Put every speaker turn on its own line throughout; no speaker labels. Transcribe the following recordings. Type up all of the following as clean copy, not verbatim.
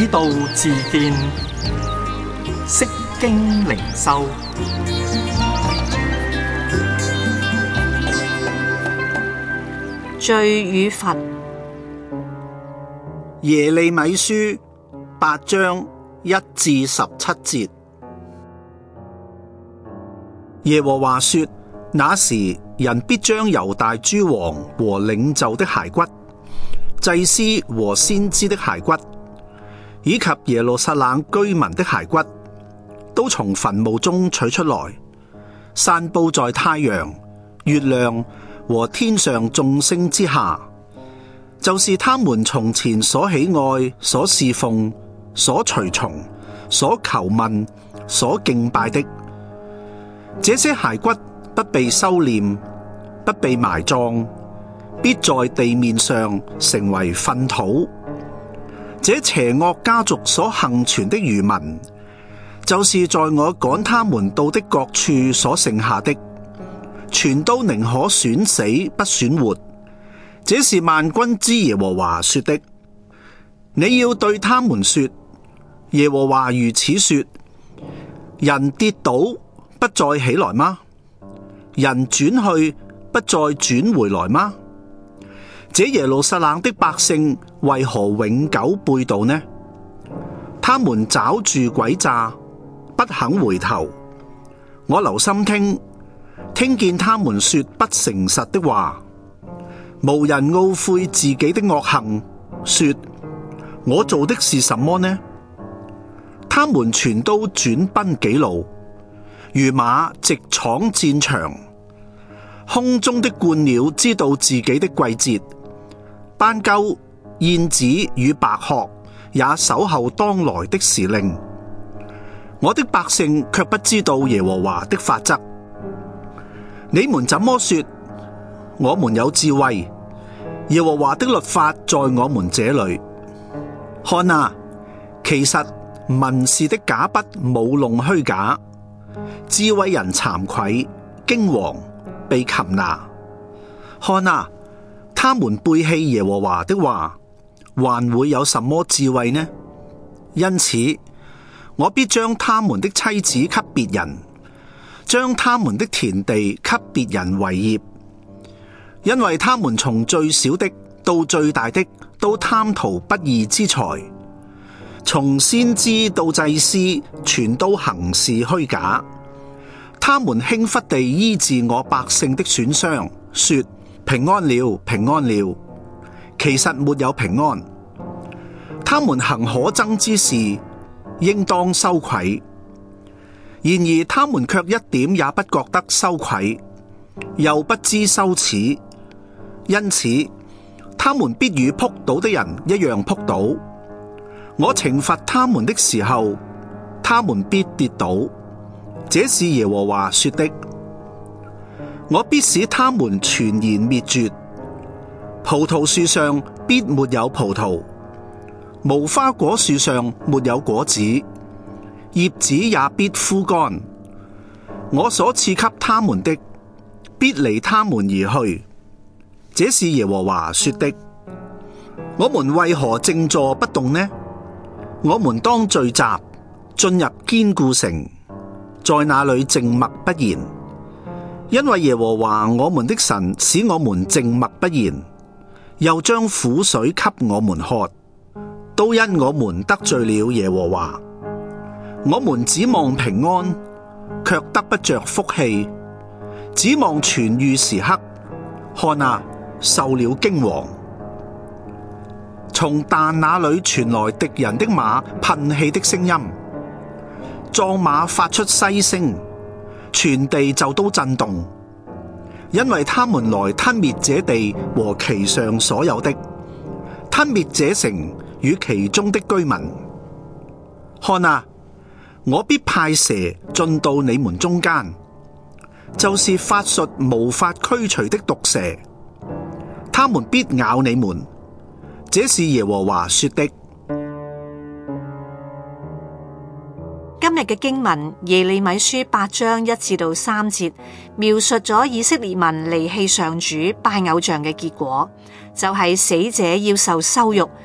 道自見，釋經靈修。
罪與罰。
耶利米書8章1至17節。耶和華說：那時人必將猶大諸王和領袖的骸骨、祭司和先知的骸骨，以及耶路撒冷居民的骸骨，都從墳墓中取出來，散布在太陽、月亮和天上眾星之下，就是他們從前所喜愛、所侍奉、所隨從、所求問、所敬拜的。這些骸骨不被收斂，不被埋葬，必在地面上成為糞土。這邪惡家族所幸存的餘民，就是在我趕他們到的各處所剩下的，全都寧可選死不選活。這是萬軍之耶和華說的。你要對他們說：耶和華如此說，人跌倒不再起來嗎？人轉去不再轉回來嗎？這耶路撒冷的百姓為何永久背道呢？他們抓住詭詐，不肯回頭。我留心聽見他們說不誠實的話，無人懊悔自己的惡行，說：我做的是什麼呢？他們全都轉奔己路，如馬直闖戰場。空中的鸛鳥知道自己的季節，斑鳩、燕子與白鶴也守候當來的時令。我的百姓卻不知道耶和華的法則。你們怎麼說？我們有智慧，耶和華的律法在我們這裏。看啊，其實文士的假筆舞弄虛假，智慧人慚愧驚惶，被擒拿。看啊，他們背棄耶和華的話，還會有什麼智慧呢？因此，我必將他們的妻子給別人，將他們的田地給別人為業，因為他們從最小的到最大的都貪圖不義之財，從先知到祭司全都行事虛假。他們輕忽地醫治我百姓的損傷，說平安了，平安了，其實沒有平安。他們行可憎之事，應當羞愧。然而他們卻一點也不覺得羞愧，又不知羞恥，因此他們必與仆倒的人一樣仆倒。我懲罰他們的時候，他們必跌倒。這是耶和華說的。我必使他們全然滅絕，葡萄樹上必沒有葡萄，無花果樹上沒有果子，葉子也必枯乾。我所賜給他們的，必離他們而去。這是耶和華說的。我們為何靜坐不動呢？我們當聚集，進入堅固城，在那裏靜默不言。因為耶和華我們的神使我們靜默不言，又將苦水給我們喝，都因我們得罪了耶和華。我們指望平安，卻得不着福氣；指望痊癒時刻，看啊，受了驚惶。從但那裏傳來敵人的馬噴氣的聲音，壯馬發出嘶聲，全地就都震動，因為他們來吞滅這地和其上所有的，吞滅這城與其中的居民。看啊，我必派蛇進到你們中間，就是法術無法驅除的毒蛇，他們必咬你們。這是耶和華說的。
今日嘅經文耶利米書8章1至3節，描述咗以色列民離棄上主拜偶像嘅結果，就係死者要受羞辱，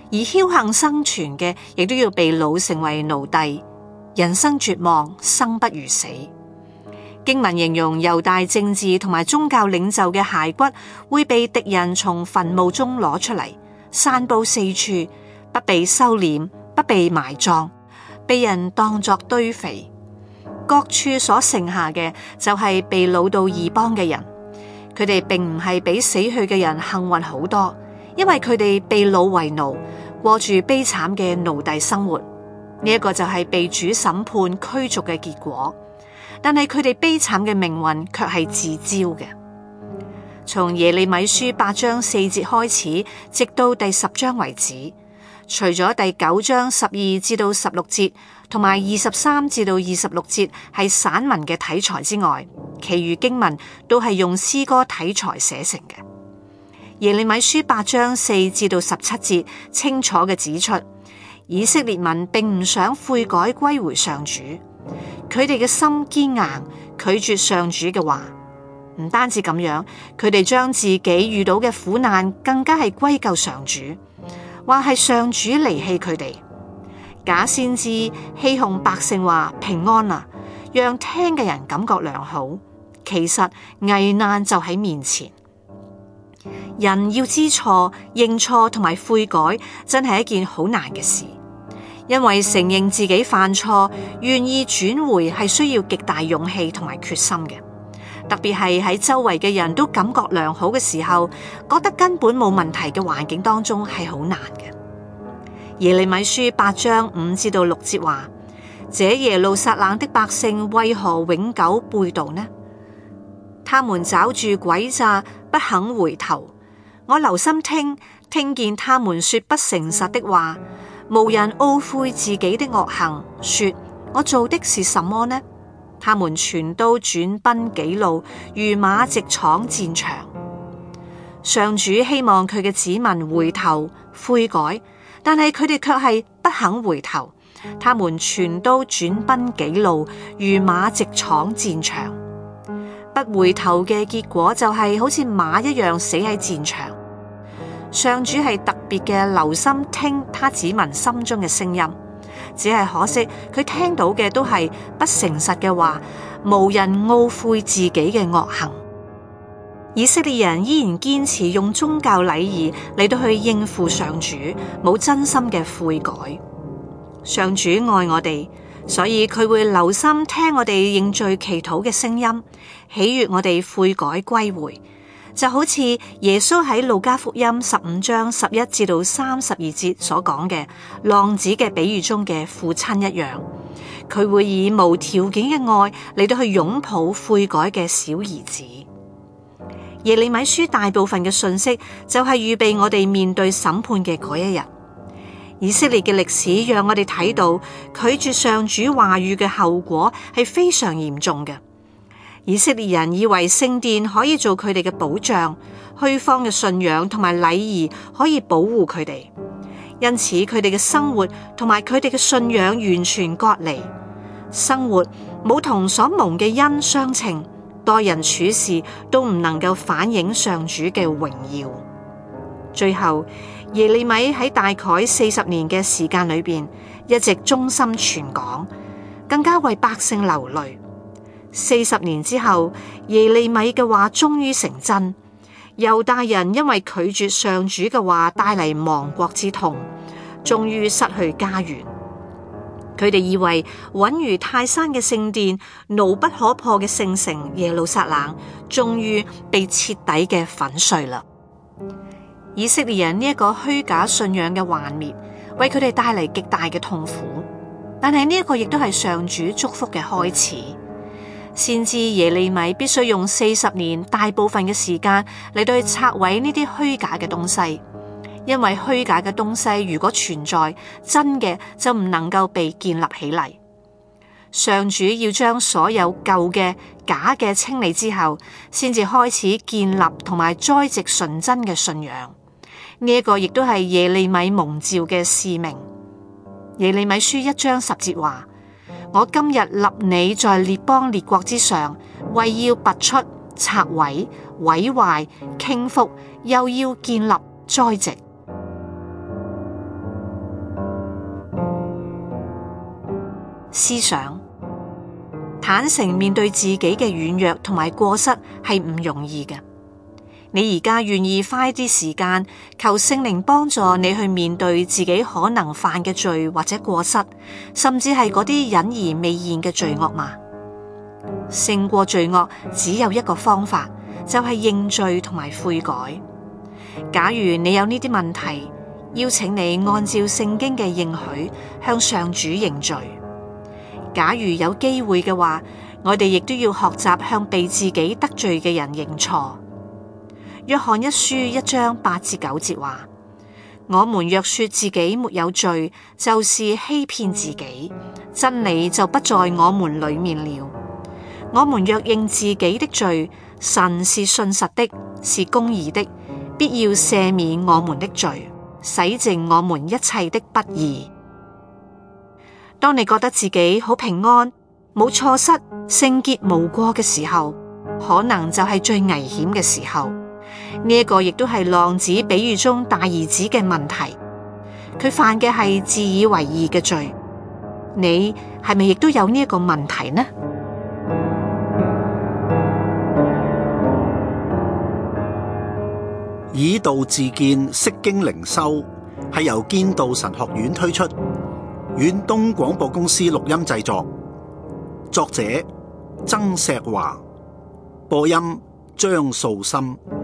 而僥倖生存嘅亦都要被擄成為奴隸，人生絕望，生不如死。經文形容猶大政治同埋宗教領袖嘅骸骨會被敵人從墳墓中攞出嚟，散布四處，不被收斂，不被埋葬，被人當作堆肥。各處所剩下嘅就係被擄到異邦嘅人，佢哋並唔係比死去嘅人幸運好多，因為佢哋被擄為奴，過住悲慘嘅奴隸生活。呢一個就係被主審判驅逐嘅結果。但係佢哋悲慘嘅命運卻係自招嘅。從耶利米書8章4節開始，直到第10章為止，除咗第9章12至到16節同埋23至到26節係散文嘅題材之外，其餘經文都係用詩歌題材寫成嘅。耶利米書8章4至到17節清楚嘅指出，以色列民並唔想悔改歸回上主，佢哋嘅心堅硬，拒絕上主嘅話。唔單止咁樣，佢哋將自己遇到嘅苦難更加係歸咎上主，話係上主離棄佢哋。假先知欺哄百姓話平安啊，讓聽嘅人感覺良好，其實危難就喺面前。人要知錯、認錯同埋悔改，真係一件好難嘅事，因為承認自己犯錯、願意轉回係需要極大勇氣同埋決心嘅。特別係喺周圍嘅人都感覺良好嘅時候，覺得根本冇問題嘅環境當中係好難嘅。耶利米書8章5至到6節話：這耶路撒冷的百姓為何永久背道呢？他們抓住詭詐，不肯回頭。我留心聽見他們說不誠實的話，無人懊悔自己的惡行，說我做的是什麼呢？他們全都轉奔己路，如馬直闖戰場。上主希望佢嘅子民回頭悔改，但係佢哋卻係不肯回頭。他們全都轉奔己路，如馬直闖戰場。不回頭嘅結果就係好似馬一樣死喺戰場。上主係特別嘅留心聽他子民心中嘅聲音，只係可惜佢聽到嘅都係不誠實嘅話，無人懊悔自己嘅惡行。以色列人依然堅持用宗教禮儀嚟到去應付上主，冇真心嘅悔改。上主愛我哋，所以佢會留心聽我哋認罪祈禱嘅聲音，喜悅我哋悔改歸回。就好似耶穌喺路加福音15章11至到32節所講嘅浪子嘅比喻中嘅父親一樣，佢會以無條件嘅愛嚟到去擁抱悔改嘅小兒子。耶利米書大部分嘅信息就係預備我哋面對審判嘅嗰一日。以色列嘅歷史讓我哋睇到拒絕上主話語嘅後果係非常嚴重嘅。以色列人以為聖殿可以做佢哋嘅保障，虛謊嘅信仰同埋禮儀可以保護佢哋，因此佢哋嘅生活同埋佢哋嘅信仰完全割離，生活冇同所蒙嘅恩相稱，待人處事都唔能夠反映上主嘅榮耀。最後耶利米喺大概40年嘅時間裏邊，一直忠心傳講，更加為百姓流淚。40年之後，耶利米嘅話終於成真。猶大人因為拒絕上主嘅話，帶嚟亡國之痛，終於失去家園。佢哋以為穩如泰山嘅聖殿，牢不可破嘅聖城耶路撒冷，終於被徹底嘅粉碎啦。以色列人呢一個虛假信仰嘅幻滅，為佢哋帶嚟極大嘅痛苦。但係呢一個亦都係上主祝福嘅開始。先知耶利米必須用40年大部分嘅時間嚟到去拆毀呢啲虛假嘅東西，因為虛假嘅東西如果存在，真嘅就唔能夠被建立起嚟。上主要將所有舊嘅假嘅清理之後，先至開始建立同埋栽植純真嘅信仰。呢一個亦都係耶利米蒙召嘅使命。耶利米書1章10節話：我今日立你在列邦列國之上，為要拔出、拆毀、毀壞、傾覆，又要建立、栽植。 思想。坦誠面對自己嘅軟弱同埋過失係唔容易嘅。你而家願意花啲時間求聖靈幫助你去面對自己可能犯嘅罪或者過失，甚至係嗰啲隱而未現嘅罪惡嗎？勝過罪惡只有一個方法，就係認罪同埋悔改。假如你有呢啲問題，邀請你按照聖經嘅應許向上主認罪。假如有機會嘅話，我哋亦都要學習向被自己得罪嘅人認錯。約翰一書1章8至9節話：我們若說自己沒有罪，就是欺騙自己，真理就不在我們裏面了。我們若認自己的罪，神是信實的，是公義的，必要赦免我們的罪，洗淨我們一切的不義。當你覺得自己好平安、冇錯失、聖潔無過嘅時候，可能就係最危險嘅時候。呢一個亦都係浪子比喻中大兒子嘅問題，佢犯嘅係自以為義嘅罪。你係咪亦都有呢一個問題呢？
以道自薦，釋經靈修係由堅道神學院推出，遠東廣播公司錄音製作，作者曾石華，播音張素心。